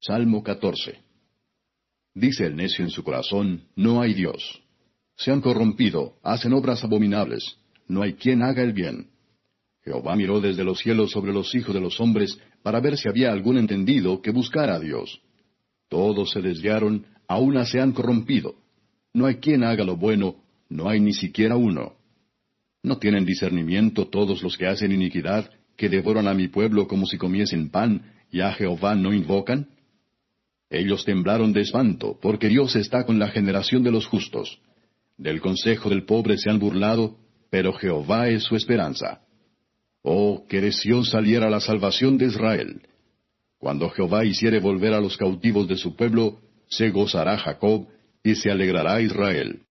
Salmo 14. Dice el necio en su corazón, no hay Dios. Se han corrompido, hacen obras abominables, no hay quien haga el bien. Jehová miró desde los cielos sobre los hijos de los hombres, para ver si había algún entendido que buscara a Dios. Todos se desviaron, a una se han corrompido. No hay quien haga lo bueno, no hay ni siquiera uno. ¿No tienen discernimiento todos los que hacen iniquidad, que devoran a mi pueblo como si comiesen pan, y a Jehová no invocan? Ellos temblaron de espanto, porque Dios está con la generación de los justos. Del consejo del pobre se han burlado, pero Jehová es su esperanza. Oh, que de Sión saliera la salvación de Israel. Cuando Jehová hiciere volver a los cautivos de su pueblo, se gozará Jacob, y se alegrará Israel.